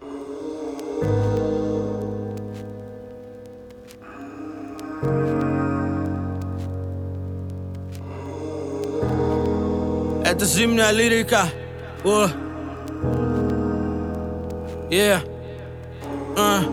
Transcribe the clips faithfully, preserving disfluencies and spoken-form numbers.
Это зимняя лирика. О. Yeah. Uh.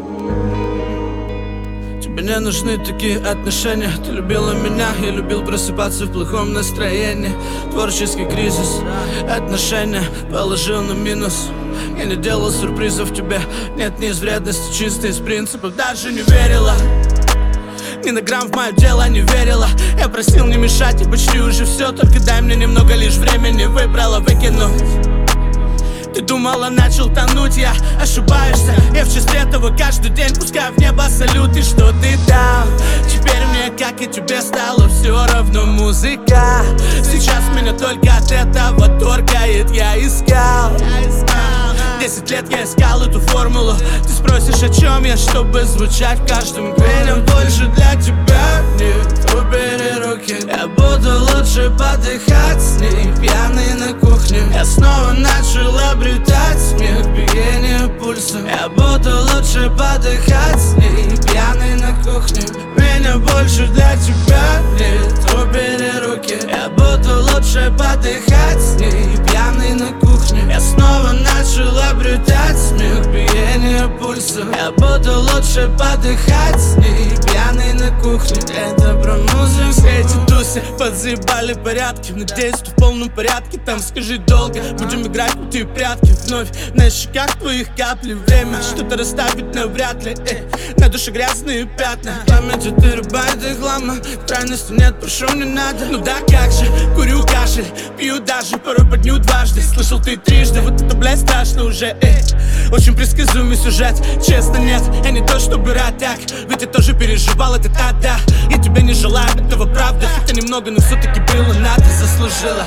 Тебе не нужны такие отношения. Ты любила меня, я любил просыпаться в плохом настроении. Творческий кризис, отношения положил на минус. Я не делал сюрпризов тебе. Нет, не из вредности, чисто из принципов. Даже не верила, ни на грамм в мое дело не верила. Я просил не мешать, и почти уже все. Только дай мне немного лишь времени. Выбрала выкинуть. Ты думала, начал тонуть, я ошибаешься. Я в числе этого каждый день пускаю в небо салют. И что ты там? Теперь мне, как и тебе, стало все равно музыка. Сейчас меня только от этого торкает. Я искал Десять лет я искал эту формулу. Ты спросишь, о чем я, чтобы звучать в каждом мгновении. Больше для тебя нет, убери руки. Я буду лучше подыхать с ней, пьяный на кухне. Я снова начал обретать смех, биение пульса. Я буду лучше подыхать с ней, пьяный на кухне. Меня больше для тебя нет, убери руки. Я буду лучше подыхать с ней, пьяный на кухне. Я снова начал обретать смех, биение пульса. Я буду лучше подыхать с ней, пьяный на кухне. Это про музыку. Все эти тусы подзаебали порядки. Надеюсь, ты в полном порядке. Там скажи долго, будем играть в крутые прятки. Вновь на щеках твоих капли. Время что-то расставить навряд ли. Эй, на душе грязные пятна. В памяти терабайт и хлама. Крайности нет, прошу, не надо. Ну да, как же, курю кашель, пью даже порой по дню дважды. Слышал ты трижды, вот это, блядь, страшно уже. Эй, очень предсказуемый сюжет. Честно, нет, я не то чтобы рад так. Ведь я тоже переживал это тогда. Я тебя не желаю этого, правда. Хотя немного, но все-таки было надо, заслужила.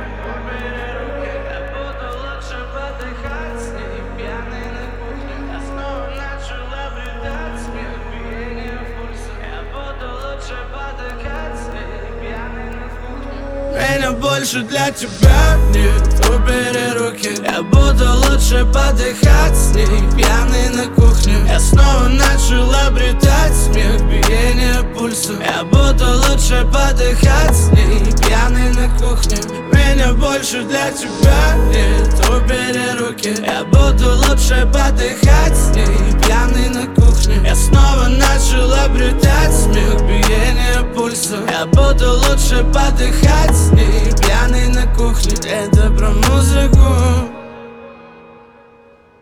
Меня больше для тебя нет, убери руки. Я буду лучше подыхать с ней, пьяный на кухне. Я снова начал обретать смех, биение пульса. Я буду лучше подыхать с ней, пьяный на кухне. Меня больше для тебя нет, убери руки. Я буду лучше подыхать с ней, пьяный на кухне. Я снова начал обретать смех, биение пульса. Я буду лучше подыхать с ней, пьяный на кухне. Это про музыку.